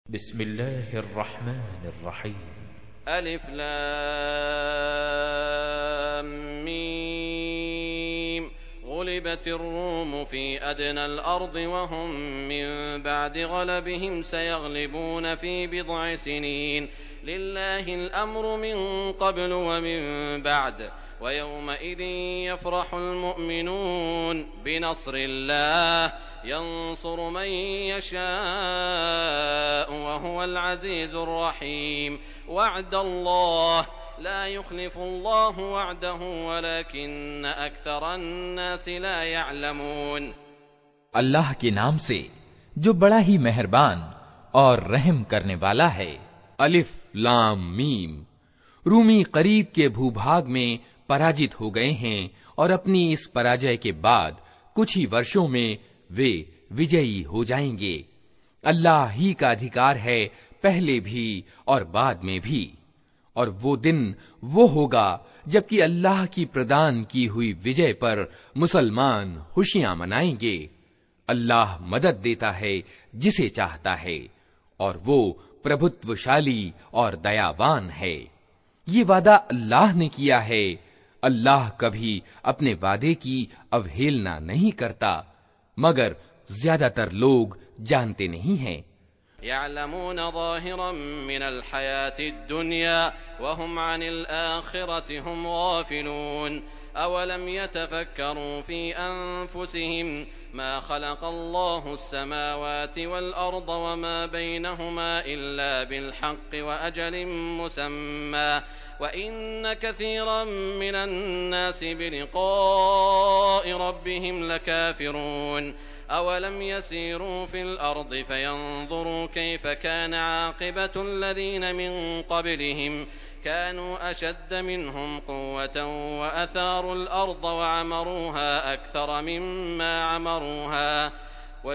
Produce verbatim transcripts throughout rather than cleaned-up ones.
बिस्मिल्लाहिर्रहमानिर्रहीम। अलिफ लाम मीम गुलिबतिर रूम फी अदनल अर्द वहुम मिन बअदि गलबिहिम सयगलिबून फी बिदअ सिनीन लिल्लाहिल अम्रु मिन क़ब्लु व मिन बअद व यौमइज़िन यफ़रहुल मुअमिनून बिनस्रिल्लाह यंसुरु मन यशाअ व हुवल अज़ीज़ुर रहीम वअदल्लाह ला युख़्लिफ़ुल्लाहु वअदहु वलकिन्न अक्सरन नासि ला यअलमून। अल्लाह के नाम से जो बड़ा ही मेहरबान और रहम करने वाला है। अलिफ लाम मीम। रूमी करीब के भूभाग में पराजित हो गए हैं और अपनी इस पराजय के बाद कुछ ही वर्षों में वे विजयी हो जाएंगे। अल्लाह ही का अधिकार है पहले भी और बाद में भी। और वो दिन वो होगा जबकि अल्लाह की प्रदान की हुई विजय पर मुसलमान खुशियां मनाएंगे। अल्लाह मदद देता है जिसे चाहता है और वो प्रभुत्वशाली और दयावान है। ये वादा अल्लाह ने किया है। अल्लाह कभी अपने वादे की अवहेलना नहीं करता, मगर ज्यादातर लोग जानते नहीं हैं। यअलमून ज़ाहिरन मिनल हयातिद दुनिया व हुम अनिल आखिरति हुम गाफिलून। अवलम यतफक्करू फी अनफुसिहिम मा खलक़ल्लाहु अस्समावाति वल अर्द व मा बैनहुमा इल्ला बिल हक़्क़ि व अजलिन मुसम्मा व इन्न कसीरन मिनन नासि बिलिक़ाइ रब्बिहिम लकाफ़िरून। अवलम यसीरू फिल अर्द फयंज़ुरू कैफ़ कान आक़िबतुल लज़ीन मिन क़ब्लिहिम कानू अशद्द मिनहुम क़ुव्वतन व असारुल अर्द व अमरूहा अक्सर मिम्मा अमरूहा व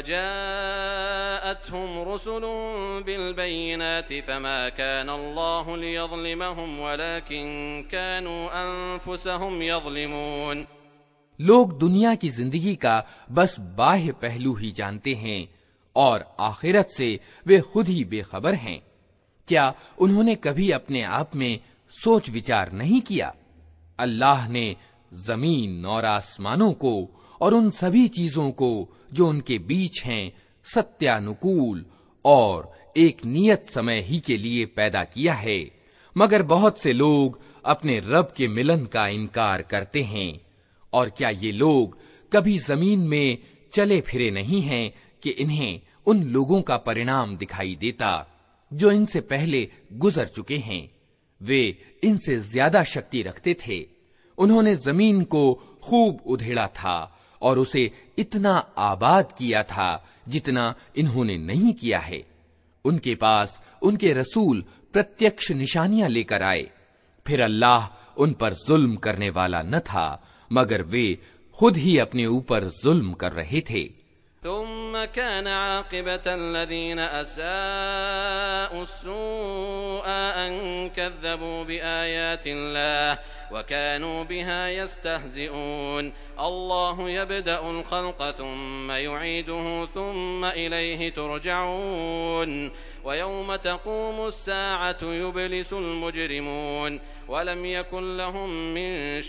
जाअतहुम रुसुलुहुम बिल बय्यिनाति फमा कान अल्लाहु लियज़लिमहुम वलाकिन कानू अनफुसहुम यज़लिमून। लोग दुनिया की जिंदगी का बस बाह्य पहलू ही जानते हैं और आखिरत से वे खुद ही बेखबर हैं। क्या उन्होंने कभी अपने आप में सोच विचार नहीं किया? अल्लाह ने जमीन और आसमानों को और उन सभी चीजों को जो उनके बीच हैं सत्यानुकूल और एक नियत समय ही के लिए पैदा किया है, मगर बहुत से लोग अपने रब के मिलन का इनकार करते हैं। और क्या ये लोग कभी जमीन में चले फिरे नहीं हैं कि इन्हें उन लोगों का परिणाम दिखाई देता जो इनसे पहले गुजर चुके हैं? वे इनसे ज्यादा शक्ति रखते थे। उन्होंने जमीन को खूब उधेड़ा था और उसे इतना आबाद किया था जितना इन्होंने नहीं किया है। उनके पास उनके रसूल प्रत्यक्ष निशानियां लेकर आए, फिर अल्लाह उन पर जुल्म करने वाला न था, मगर वे खुद ही अपने ऊपर जुल्म कर रहे थे। थुम्म कान आक़िबतल लज़ीना असाअु अस्सूअ अन कज़्ज़बू बिआयातिल्लाह व कानू बिहा यस्तहज़िऊन। अल्लाहु यब्दअुल ख़ल्क़ थुम्म युईदुहु थुम्म इलैहि तुरजऊन व यौम तक़ूमु अस्साअतु युब्लिसुल मुजरिमून व लम यकुन लहुम मिन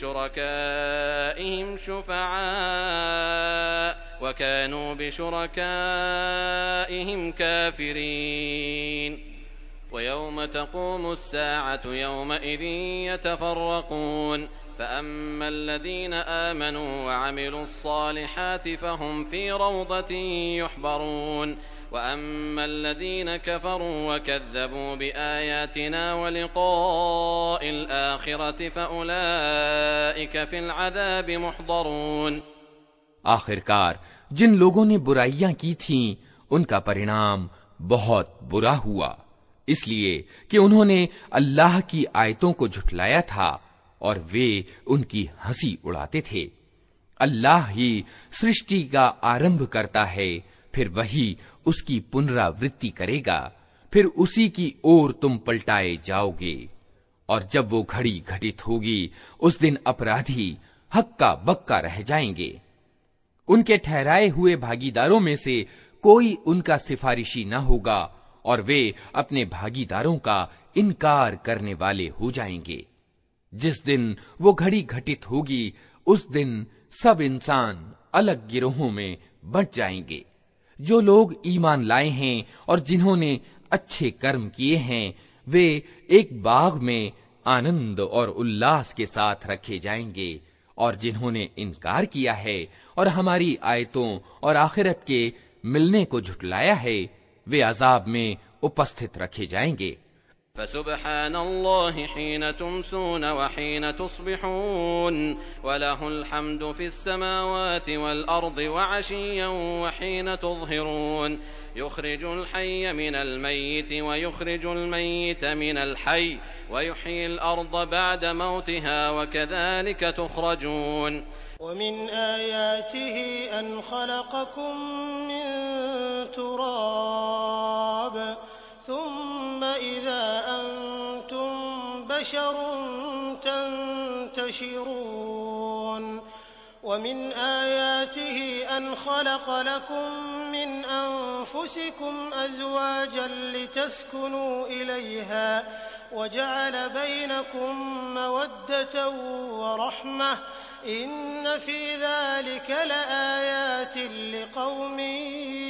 शुरकाइहिम शुफ़अआ व कानू बिशुरकाइहिम काफ़िरीन। व यौम तक़ूमु अस्साअतु यौमइज़िन यतफ़र्रक़ून फ़अम्मा अल्लज़ीन आमनू व अमिलुस्सालिहाति फ़हुम फ़ी रौज़तिन युहबरून व अम्मा अल्लज़ीन कफ़रू व कज़्ज़बू बिआयातिना व लिक़ाइल आखिरति फ़उलाइक फ़िल अज़ाबि मुहज़रून। आखिरकार जिन लोगों ने बुराइयां की थीं, उनका परिणाम बहुत बुरा हुआ, इसलिए कि उन्होंने अल्लाह की आयतों को झुठलाया था और वे उनकी हंसी उड़ाते थे। अल्लाह ही सृष्टि का आरंभ करता है, फिर वही उसकी पुनरावृत्ति करेगा, फिर उसी की ओर तुम पलटाए जाओगे। और जब वो घड़ी घटित होगी, उस दिन अपराधी हक्का बक्का रह जाएंगे। उनके ठहराए हुए भागीदारों में से कोई उनका सिफारिशी न होगा और वे अपने भागीदारों का इनकार करने वाले हो जाएंगे। जिस दिन वो घड़ी घटित होगी, उस दिन सब इंसान अलग गिरोहों में बंट जाएंगे। जो लोग ईमान लाए हैं और जिन्होंने अच्छे कर्म किए हैं, वे एक बाग में आनंद और उल्लास के साथ रखे जाएंगे, और जिन्होंने इनकार किया है और हमारी आयतों और आखिरत के मिलने को झुटलाया है, वे अजाब में उपस्थित रखे जाएंगे। फसुब्हानल्लाहि हीन तुमसून व हीन तुस्बिहून वलहुल हम्दु फिस्समावाति वल अर्दि व अशिय्यन व हीन तुज़हिरून युखरिजुल हय्य मिनल मय्यिति व युखरिजुल मय्यित मिनल हय्य व युह्यिल अर्द बअद मौतिहा व कज़ालिक तुख़रजून वमिन आयातिहि अन खलक़कुम मिन तुराब थुम्मा इज़ा अंतुम बशरुन तंतशिरून वमिन आयातिहि अन खलक़ लकुम मिन अनफुसिकुम अज़वाजन लितस्कुनू इलैहा वजअल बैनकुम मवद्दतन व रहमह इन्न फी ज़ालिक लआयातिन लिक़ौमिन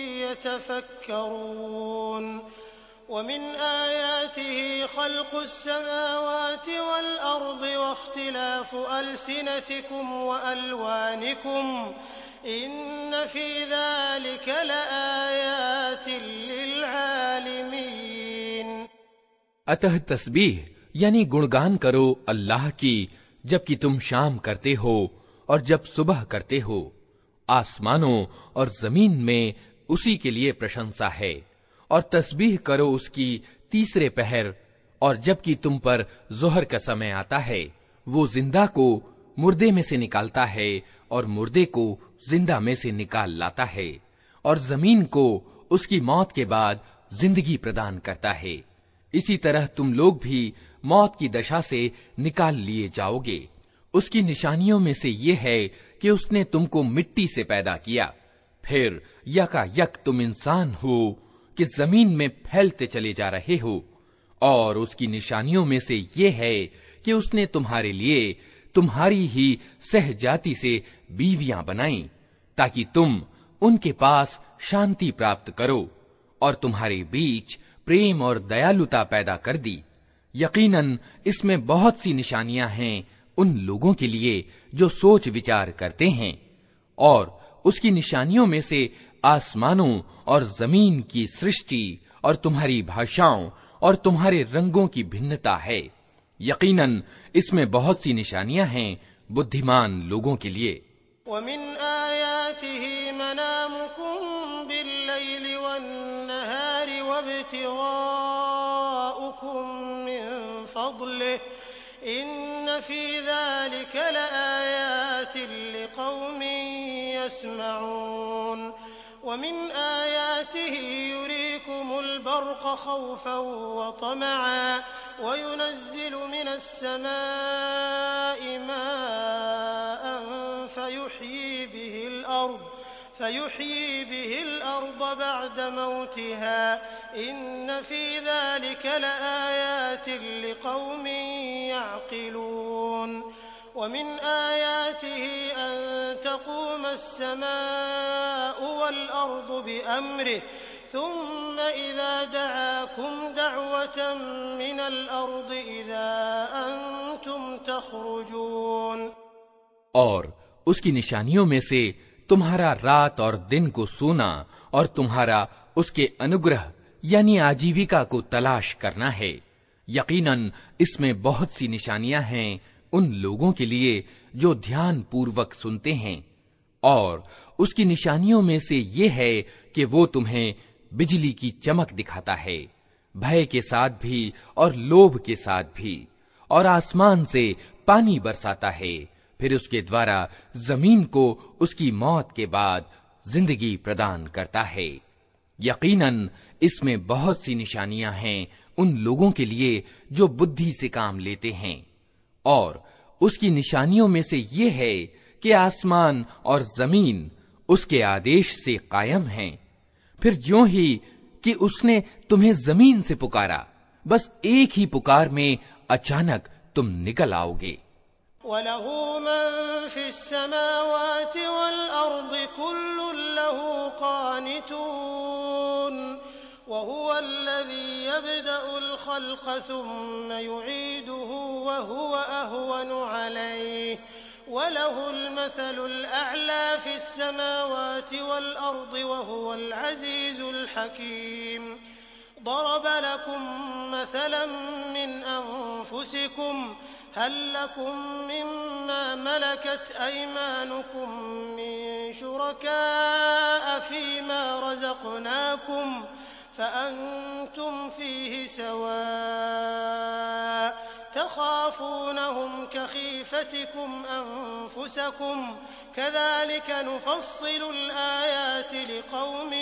यतफ़क्करून वमिन आयातिहि ख़ल्क़ुस समावाति वल अर्दि वख्तिलाफ़ु अल्सिनतिकुम व अल्वानिकुम इन्न फी ज़ालिक लआयातिन लिलआलिमीन। अतः तस्बीह यानी गुणगान करो अल्लाह की जबकि तुम शाम करते हो और जब सुबह करते हो। आसमानों और जमीन में उसी के लिए प्रशंसा है। और तस्बीह करो उसकी तीसरे पहर, और जबकि तुम पर जोहर का समय आता है, वो जिंदा को मुर्दे में से निकालता है और मुर्दे को जिंदा में से निकाल लाता है, और जमीन को उसकी मौत के बाद जिंदगी प्रदान करता है। इसी तरह तुम लोग भी मौत की दशा से निकाल लिए जाओगे। उसकी निशानियों में से ये है कि उसने तुमको मिट्टी से पैदा किया, फिर यकायक तुम इंसान हो कि जमीन में फैलते चले जा रहे हो। और उसकी निशानियों में से ये है कि उसने तुम्हारे लिए तुम्हारी ही सहजाति से बीवियां बनाई, ताकि तुम उनके पास शांति प्राप्त करो, और तुम्हारे बीच प्रेम और दयालुता पैदा कर दी। यकीनन इसमें बहुत सी निशानियां हैं उन लोगों के लिए जो सोच विचार करते हैं। और उसकी निशानियों में से आसमानों और जमीन की सृष्टि और तुम्हारी भाषाओं और तुम्हारे रंगों की भिन्नता है। यकीनन इसमें बहुत सी निशानियां हैं बुद्धिमान लोगों के लिए। वमिन आयातिहि मनामुकुम बिल्लैलि वन्नहारि वब्तिगाउकुम मिन फद्लिहि इन्न फी ज़ालिक लआयातिन लिक़ौमिन यस्मऊन वमिन आयातिहि युरीकुमुल बर्क़ खौफ़न व तमअन व युनज़्ज़िलु मिनस समाइ माअन फयुह्यी बिहिल अर्द फयुह्यी बिहिल अर्द बअद मौतिहा इन्न फी ज़ालिक लआयातिन लिक़ौमिन यअक़िलून वमिन आयातिहि अन तक़ूम अस्समाअ वल अर्द बिअम्रिहि ثم إذا دعاكم دعوة من الأرض إذا أنتم تخرجون। और उसकी निशानियों में से तुम्हारा रात और दिन को सोना और तुम्हारा उसके अनुग्रह यानी आजीविका को तलाश करना है। यकीनन इसमें बहुत सी निशानियां हैं उन लोगों के लिए जो ध्यान पूर्वक सुनते हैं। और उसकी निशानियों में से ये है कि वो तुम्हें बिजली की चमक दिखाता है, भय के साथ भी और लोभ के साथ भी, और आसमान से पानी बरसाता है, फिर उसके द्वारा जमीन को उसकी मौत के बाद जिंदगी प्रदान करता है। यकीनन इसमें बहुत सी निशानियां हैं उन लोगों के लिए जो बुद्धि से काम लेते हैं। और उसकी निशानियों में से ये है कि आसमान और जमीन उसके आदेश से कायम हैं। फिर ज्यों ही कि उसने तुम्हें जमीन से पुकारा, बस एक ही पुकार में अचानक तुम निकल आओगे। वलहु मन फिस्समावाति वल अर्दि कुल्लुन लहु क़ानितून वहुवल्लज़ी यब्दउल ख़ल्क़ सुम्मा युईदुहु वहुव अहवनु अलैहि वलहुल मसलुल अअला फिस्समावाति वल अर्दि वहुवल अज़ीज़ुल हकीम। ضرب لكم مثلا من أنفسكم هل لكم مما ملكت أيمانكم من شركاء فيما رزقناكم فأنتم فيه سواء تخافونهم كخيفتكم أنفسكم كذلك نفصل الآيات لقوم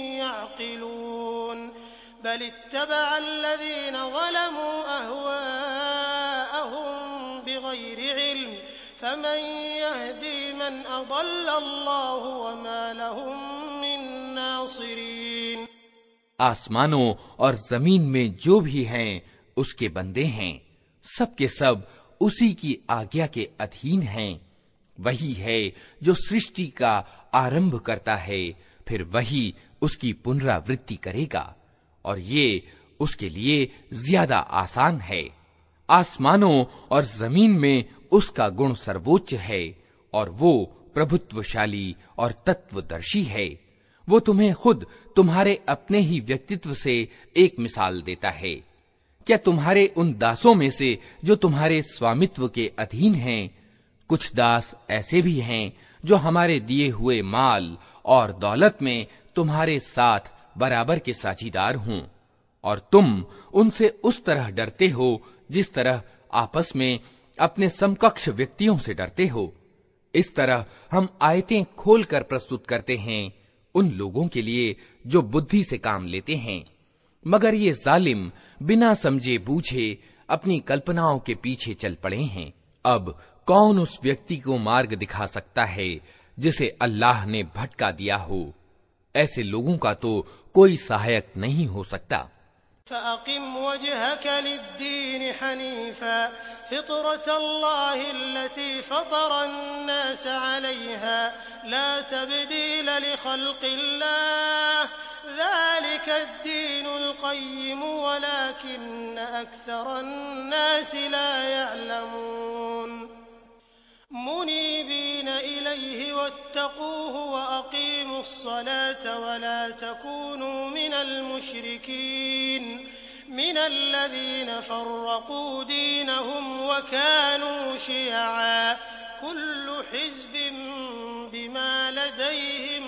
يعقلون بل اتبع الذين ظلموا أهواءهم بغير علم فمن يهدي من أضل الله وما لهم من नासिरीन। आसमानों और जमीन में जो भी हैं उसके बंदे हैं, सब के सब उसी की आज्ञा के अधीन हैं। वही है जो सृष्टि का आरंभ करता है, फिर वही उसकी पुनरावृत्ति करेगा, और ये उसके लिए ज्यादा आसान है। आसमानों और जमीन में उसका गुण सर्वोच्च है, और वो प्रभुत्वशाली और तत्वदर्शी है। वो तुम्हें खुद तुम्हारे अपने ही व्यक्तित्व से एक मिसाल देता है। क्या तुम्हारे उन दासों में से जो तुम्हारे स्वामित्व के अधीन हैं, कुछ दास ऐसे भी हैं जो हमारे दिए हुए माल और दौलत में तुम्हारे साथ बराबर के साझीदार हों, और तुम उनसे उस तरह डरते हो जिस तरह आपस में अपने समकक्ष व्यक्तियों से डरते हो। इस तरह हम आयतें खोलकर प्रस्तुत करते हैं उन लोगों के लिए जो बुद्धि से काम लेते हैं, मगर ये जालिम बिना समझे बूझे अपनी कल्पनाओं के पीछे चल पड़े हैं। अब कौन उस व्यक्ति को मार्ग दिखा सकता है जिसे अल्लाह ने भटका दिया हो? ऐसे लोगों का तो कोई सहायक नहीं हो सकता। फ़अक़िम वजहक लिद्दीन हनीफ़ा फ़ितरतल्लाहि अल्लती फ़तरन्नास अलैहा ला तब्दील लिख़ल्क़िल्लाह ज़ालिकद्दीनुल क़य्यिम वलाकिन्न अक्सरन्नास ला यअलमून। मुनीबीन इलैहि वत्तक़ूहु वअक़ीमुस्सलात वला तकूनू मिनल मुश्रिकीन मिनल्लज़ीन फ़र्रक़ू दीनहुम वकानू शियअ कुल्लु हिज़्बिन बिमा लदैहिम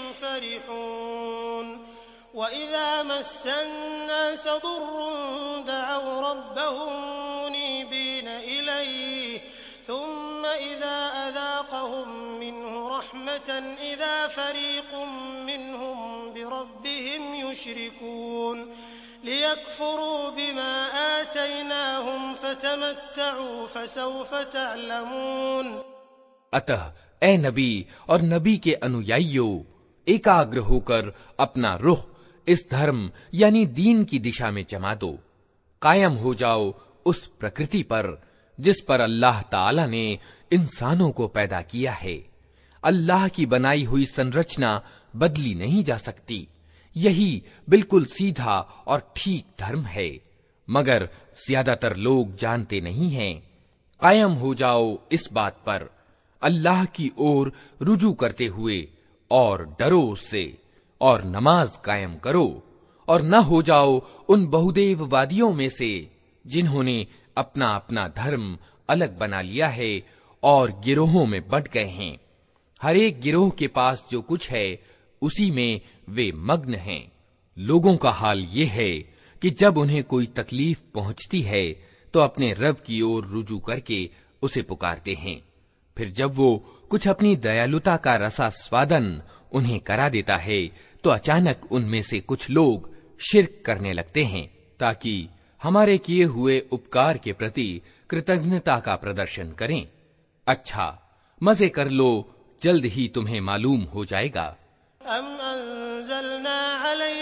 फ़रिहून। वइज़ा मस्सन्नास दुर्रुन दअव रब्बहुम मुनीबीन इलैहि थुम्मा इज़ा अज़ाक़हुम मिन्हु रहमतन इज़ा फ़रीक़ुम मिन्हुम बिरब्बिहिम युश्रिकून लियकफ़ुरू बिमा आतैनाहुम फ़तमत्तऊ फ़सौफ़ तअलमून। अतः ए नबी और नबी के अनुयायियों, एकाग्र होकर अपना रुख इस धर्म यानी दीन की दिशा में जमा दो। कायम हो जाओ उस प्रकृति पर जिस पर अल्लाह ताला ने इंसानों को पैदा किया है। अल्लाह की बनाई हुई संरचना बदली नहीं जा सकती। यही बिल्कुल सीधा और ठीक धर्म है, मगर ज्यादातर लोग जानते नहीं हैं। कायम हो जाओ इस बात पर, अल्लाह की ओर रुजू करते हुए, और डरो उससे, और नमाज कायम करो, और न हो जाओ उन बहुदेववादियों में से जिन्होंने अपना अपना धर्म अलग बना लिया है और गिरोहों में बंट गए हैं। हर एक गिरोह के पास जो कुछ है उसी में वे मग्न हैं। लोगों का हाल ये है कि जब उन्हें कोई तकलीफ पहुंचती है तो अपने रब की ओर रुजू करके उसे पुकारते हैं। फिर जब वो कुछ अपनी दयालुता का रसा स्वादन उन्हें करा देता है तो अचानक उनमें से कुछ लोग शिर्क करने लगते हैं, ताकि हमारे किए हुए उपकार के प्रति कृतज्ञता का प्रदर्शन करें। अच्छा, मजे कर लो, जल्द ही तुम्हें मालूम हो जाएगा। अम अंज़लना अलैहिम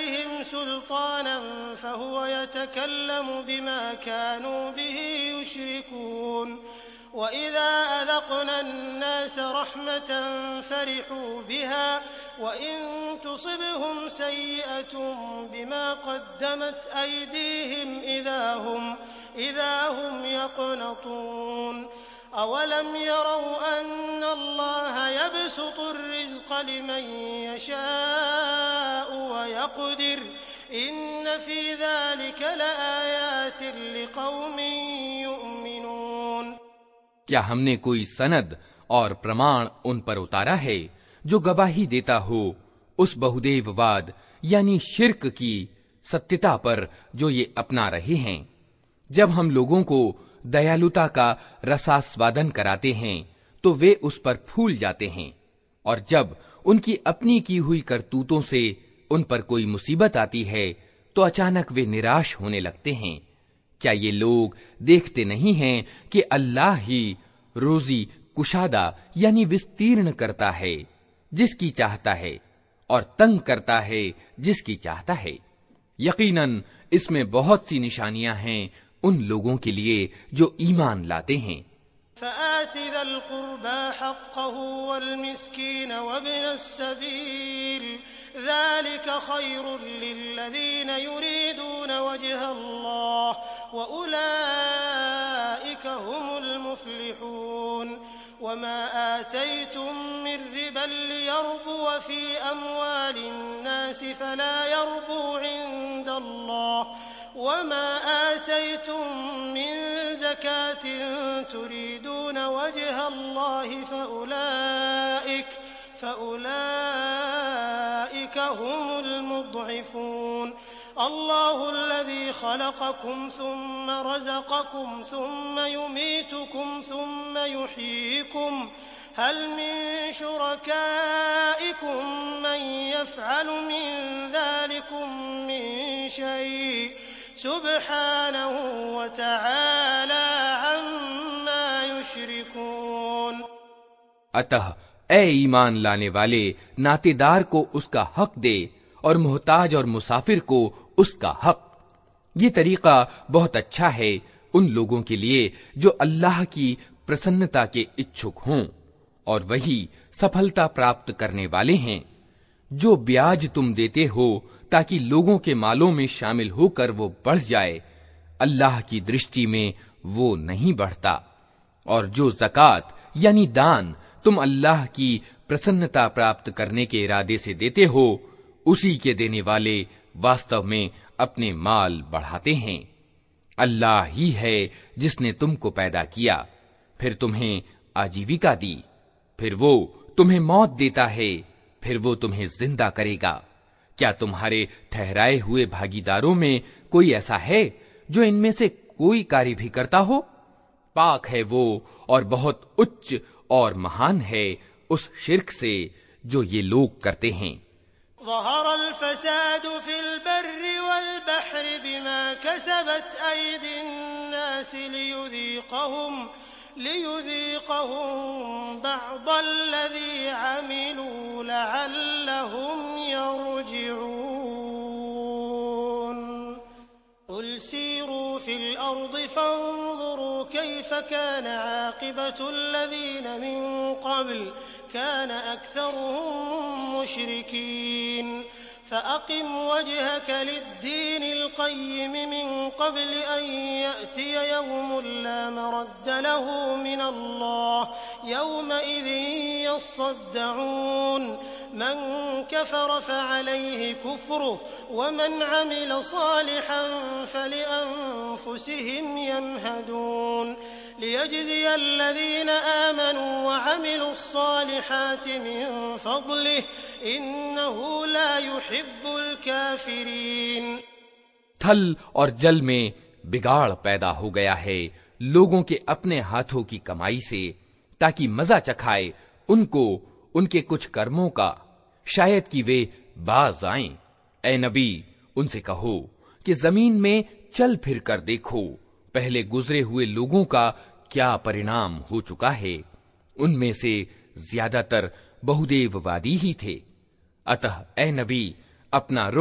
سلطانا فهو يتكلم بما كانوا به يشركون وإذا أذقنا الناس رحمة فرحوا بها وإن تصبهم سيئة بما قدمت أيديهم إذا هم إذا هم يقنطون أولم يروا أن الله يبسط الرزق لمن يشاء ويقدر إن في ذلك لآيات لقوم يؤمنون। क्या हमने कोई सनद और प्रमाण उन पर उतारा है जो गवाही देता हो उस बहुदेववाद यानी शिर्क की सत्यता पर जो ये अपना रहे हैं? जब हम लोगों को दयालुता का रसास्वादन कराते हैं तो वे उस पर फूल जाते हैं, और जब उनकी अपनी की हुई करतूतों से उन पर कोई मुसीबत आती है तो अचानक वे निराश होने लगते हैं। क्या ये लोग देखते नहीं हैं कि अल्लाह ही रोजी कुशादा यानी विस्तीर्ण करता है जिसकी चाहता है और तंग करता है जिसकी चाहता है। यकीनन इसमें बहुत सी निशानियां हैं उन लोगों के लिए जो ईमान लाते हैं। فآت ذا القربى حقه والمسكين وابن السبيل ذلك خير للذين يريدون وجه الله وأولئك هم المفلحون وما آتيتم من ربا ليربو في أموال الناس فلا يربو عند الله وما آتيتم من زكاة تريدون وجه الله فأولئك فأولئك هم المضعفون الله الذي خلقكم ثم رزقكم ثم يميتكم ثم يحييكم هل من شركائكم من يفعل من ذلكم من شيء سبحانه وتعالى عما युश्रिकून। अतः ए ईमान लाने वाले, नातेदार को उसका हक दे और मोहताज और मुसाफिर को उसका हक। ये तरीका बहुत अच्छा है उन लोगों के लिए जो अल्लाह की प्रसन्नता के इच्छुक हों, और वही सफलता प्राप्त करने वाले हैं। जो ब्याज तुम देते हो ताकि लोगों के मालों में शामिल होकर वो बढ़ जाए, अल्लाह की दृष्टि में वो नहीं बढ़ता। और जो ज़कात यानी दान तुम अल्लाह की प्रसन्नता प्राप्त करने के इरादे से देते हो, उसी के देने वाले वास्तव में अपने माल बढ़ाते हैं। अल्लाह ही है जिसने तुमको पैदा किया, फिर तुम्हें आजीविका दी, फिर वो तुम्हें मौत देता है, फिर वो तुम्हें जिंदा करेगा। क्या तुम्हारे ठहराए हुए भागीदारों में कोई ऐसा है जो इनमें से कोई कार्य भी करता हो? पाक है वो और बहुत उच्च और महान है उस शिर्क से जो ये लोग करते हैं। ظهر الفساد في البر والبحر بما كسبت أيدي الناس ليذيقهم ليذيقهم بعض الذي عملوا لعلهم يرجعون قل سيروا في الأرض فانظروا كيف كان عاقبة الذين من قبل كان أكثرهم مشركين فأقم وجهك للدين القيم من قبل أن يأتي يوم لا مرد له من الله يومئذ يصدعون من كفر فعليه كفره ومن عمل صالحا فلأنفسهم يمهدون ليجزي الذين آمنوا وعملوا الصالحات من فضله إنه لا يحب الكافرين। थल और जल में बिगाड़ पैदा हो गया है लोगों के अपने हाथों की कमाई से, ताकि मजा चखाए उनको उनके कुछ कर्मों का, शायद कि वे बाज आएं। ए नबी, उनसे कहो कि जमीन में चल फिर कर देखो पहले गुजरे हुए लोगों का क्या परिणाम हो चुका है। उनमें से ज्यादातर बहुदेववादी ही थे। अतः ए नबी, अपना रुख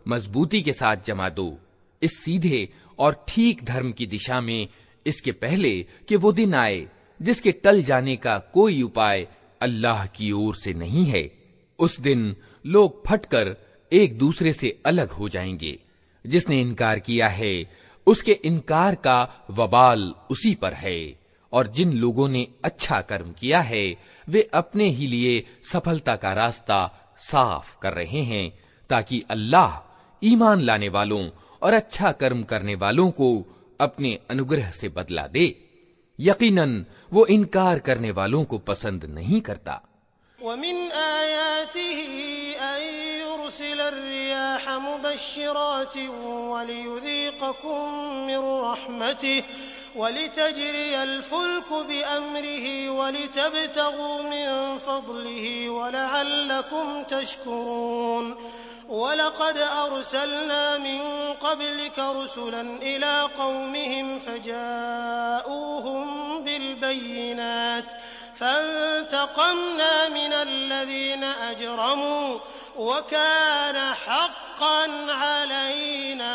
मजबूती के साथ जमा दो इस सीधे और ठीक धर्म की दिशा में, इसके पहले कि वो दिन आए जिसके टल जाने का कोई उपाय अल्लाह की ओर से नहीं है। उस दिन लोग फटकर एक दूसरे से अलग हो जाएंगे। जिसने इनकार किया है उसके इनकार का वबाल उसी पर है, और जिन लोगों ने अच्छा कर्म किया है वे अपने ही लिए सफलता का रास्ता साफ कर रहे हैं, ताकि अल्लाह ईमान लाने वालों और अच्छा कर्म करने वालों को अपने अनुग्रह से बदला दे। यकीनन वो इनकार करने वालों को पसंद नहीं करता। वमिन आयातिही अन युरसिल अर्रियाह मुबश्शिरातिन वलियुज़ीक़कुम मिन रहमतिही वलितजरियल फुल्कु बिअम्रिही वलितब्तगू मिन फज़लिही वलअल्लकुम तशकुरून। वलक़द अरसलना मिन क़ब्लिक रुसुलन इला क़ौमिहिम फ़जाऊहुम बिलबय्यिनात फ़ंतक़मना मिनल्लज़ीना अजरमू वकान हक़्क़न अलैना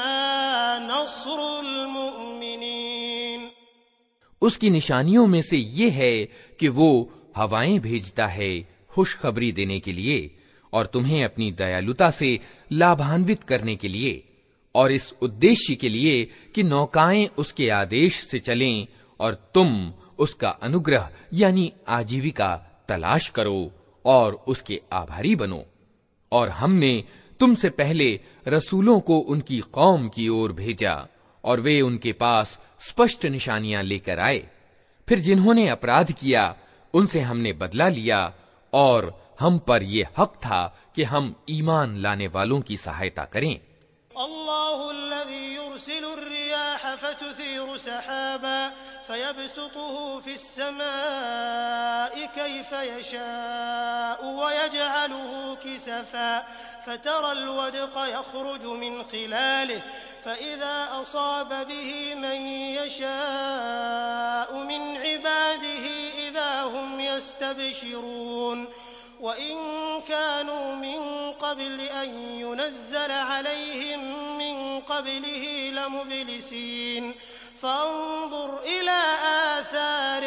नस्रुल मुमिनीन। उसकी निशानियों में से ये है कि वो हवाएं भेजता है खुशखबरी देने के लिए और तुम्हें अपनी दयालुता से लाभान्वित करने के लिए, और इस उद्देश्य के लिए कि नौकाएं उसके आदेश से चलें और तुम उसका अनुग्रह यानी आजीविका तलाश करो और उसके आभारी बनो। और हमने तुमसे पहले रसूलों को उनकी कौम की ओर भेजा और वे उनके पास स्पष्ट निशानियां लेकर आए। फिर जिन्होंने अपराध किया उनसे हमने बदला लिया, और हम पर ये हक था कि हम ईमान लाने वालों की सहायता करें। अल्लाहुल्लज़ी युरसिलुर रियाह फतुसीरु सहाबा फयबसुतुहु फिस्समाइ कैफ यशाउ वयजअलुहु किसफा फतरल वदक़ यख़रुजु मिन खिलालिहि फइज़ा असाब बिही मन यशाउ मिन इबादिही इज़ा हुम यस्तबशिरून। वइन कानू मिन क़ब्ल अन युनज़्ज़ल अलैहिम मिन क़ब्लिही लमुब्लिसीन। फ़न्ज़ुर इला आथारि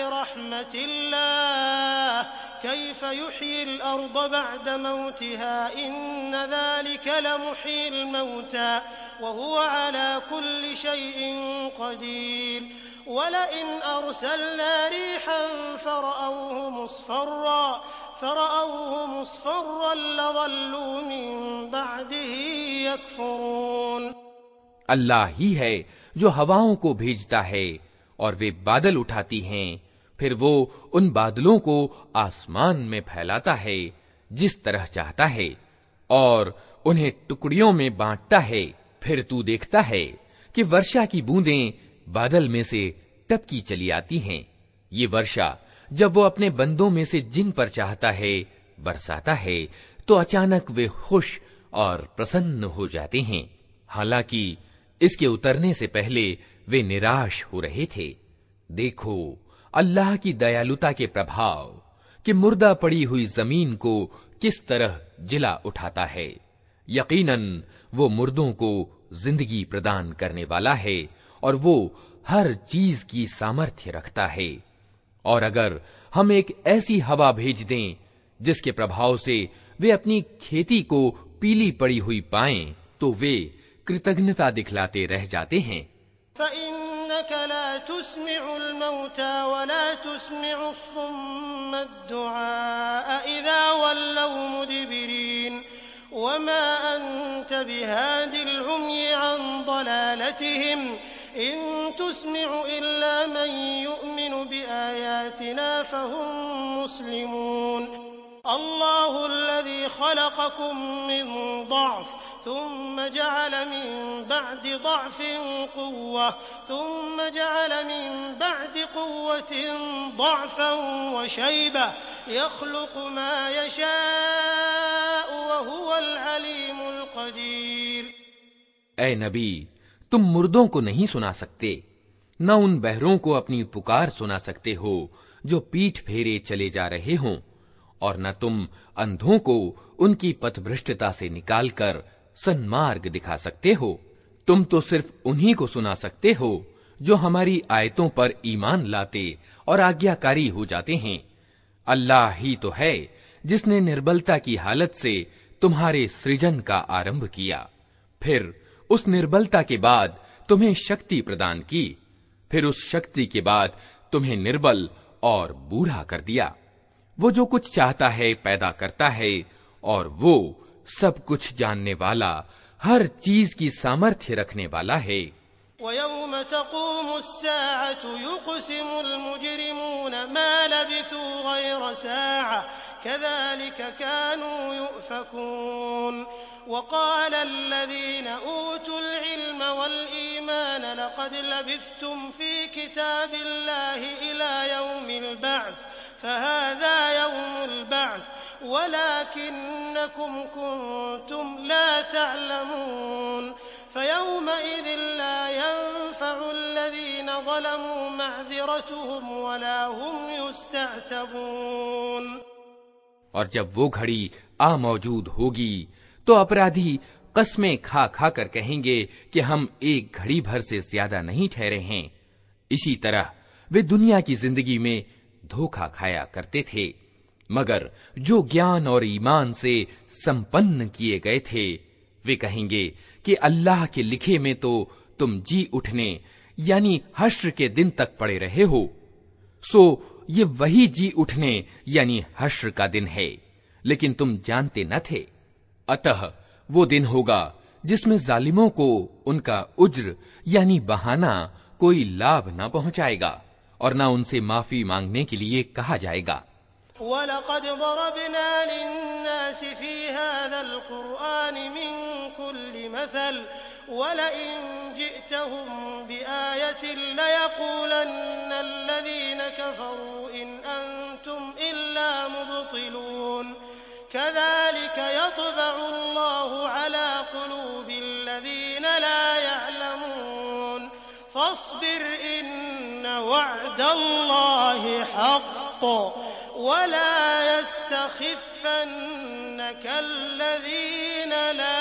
रहमतिल्लाह कैफ़ युह्यिल अर्द बअद मौतिहा इन्न ज़ालिक लमुह्यिल मौता वहुव अला कुल्लि शैइन क़दीर। वलइन अर्सलना रिहन फ़रअवहु मुस्फ़र्रा फ़रअवहु मुस्फ़र्रन लज़ल्लू मिन बअदिही यकफ़ुरून। अल्लाह ही है जो हवाओं को भेजता है और वे बादल उठाती हैं, फिर वो उन बादलों को आसमान में फैलाता है जिस तरह चाहता है और उन्हें टुकड़ियों में बांटता है। फिर तू देखता है कि वर्षा की बूंदें बादल में से टपकी चली आती हैं। ये वर्षा जब वो अपने बंदों में से जिन पर चाहता है बरसाता है तो अचानक वे खुश और प्रसन्न हो जाते हैं, हालांकि इसके उतरने से पहले वे निराश हो रहे थे। देखो अल्लाह की दयालुता के प्रभाव कि मुर्दा पड़ी हुई जमीन को किस तरह जिला उठाता है। यकीनन वो मुर्दों को जिंदगी प्रदान करने वाला है और वो हर चीज की सामर्थ्य रखता है। और अगर हम एक ऐसी हवा भेज दें जिसके प्रभाव से वे अपनी खेती को पीली पड़ी हुई पाएं, तो वे कृतज्ञता दिखलाते रह जाते हैं। फ़इन्नक ला तुस्मिउल मौता वला तुस्मिउस्सुम्म अद्दुआ इज़ा वल्लौ मुदबिरीन वमा अंत बिहादिल उम्यि अन दलालतिहिम इन तुस्मिउ इल्ला मन युमिनु बिआयातिना फहुम मुस्लिमून। अल्लाहुल्लज़ी खलक़कुम मिन ضعफ ثم جعل من بعد ضعف قوة ثم جعل من بعد قوة ضعفا وشيبة يخلق ما يشاء وهو العليم القدير। ऐ नबी, तुम मुर्दों को नहीं सुना सकते, न उन बहरों को अपनी पुकार सुना सकते हो जो पीठ फेरे चले जा रहे हों, और न तुम अंधों को उनकी पथभ्रष्टता से निकालकर सन्मार्ग दिखा सकते हो? तुम तो सिर्फ उन्हीं को सुना सकते हो जो हमारी आयतों पर ईमान लाते और आज्ञाकारी हो जाते हैं। अल्लाह ही तो है जिसने निर्बलता की हालत से तुम्हारे सृजन का आरंभ किया, फिर उस निर्बलता के बाद तुम्हें शक्ति प्रदान की, फिर उस शक्ति के बाद तुम्हें निर्बल और बूढ़ा कर दिया। वो जो कुछ चाहता है पैदा करता है और वो सब कुछ जानने वाला, हर चीज की सामर्थ्य रखने वाला है। वयौम तक़ूमुस्साअतु युक़सिमुल मुजरिमून मा लबिथू गैर साअ कज़ालिक कानू युफ़कून वक़ालल्लज़ीन ऊतुल इल्म वल ईमान लक़द लबिथ्तुम फ़ी किताबिल्लाहि इला यौमिल बअ्स फ़हाज़ा यौमुल बअ्स वलाकिन्नकुम कुन्तुम ला तअलमून फ़यौमइज़िन ला यंफ़उल्लज़ीन ज़लमू मअज़िरतुहुम वला हुम युस्तअतबून। और जब वो घड़ी आ मौजूद होगी तो अपराधी कस्में खा खा कर कहेंगे कि हम एक घड़ी भर से ज्यादा नहीं ठहरे हैं। इसी तरह वे दुनिया की जिंदगी में धोखा खाया करते थे, मगर जो ज्ञान और ईमान से संपन्न किए गए थे वे कहेंगे कि अल्लाह के लिखे में तो तुम जी उठने यानी हश्र के दिन तक पड़े रहे हो, सो ये वही जी उठने यानी हश्र का दिन है, लेकिन तुम जानते न थे। अतः वो दिन होगा जिसमें जालिमों को उनका उज्र यानी बहाना कोई लाभ न पहुंचाएगा और न उनसे माफी मांगने के लिए कहा जाएगा। वलक़द ज़रबना लिन्नासि फ़ी हाज़ल क़ुरआनि मिन कुल्लि मसल वलइन जि'तहुम बिआयतिन लयक़ूलन्ना अल्लज़ीन कफ़रू इन अंतुम इल्ला मुब्तिलून कज़ालिक यत्बअु अल्लाहु अला क़ुलूबिल्लज़ीन ला यअलमून फ़स्बिर इन्न वअदल्लाहि हक़्क़ वला यस्तख़िफ़न्नक अल्लज़ीन ला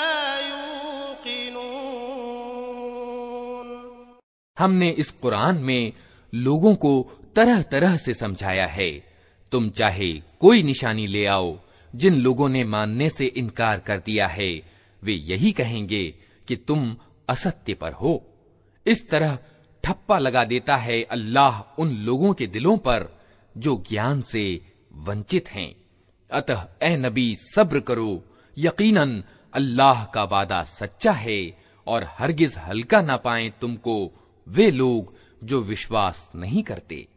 यूक़िनून। हमने इस कुरान में लोगों को तरह तरह से समझाया है। तुम चाहे कोई निशानी ले आओ, जिन लोगों ने मानने से इनकार कर दिया है वे यही कहेंगे कि तुम असत्य पर हो। इस तरह ठप्पा लगा देता है अल्लाह उन लोगों के दिलों पर जो ज्ञान से वंचित हैं। अतः ए नबी सब्र करो, यकीनन अल्लाह का वादा सच्चा है और हरगिज हल्का ना पाएं तुमको वे लोग जो विश्वास नहीं करते।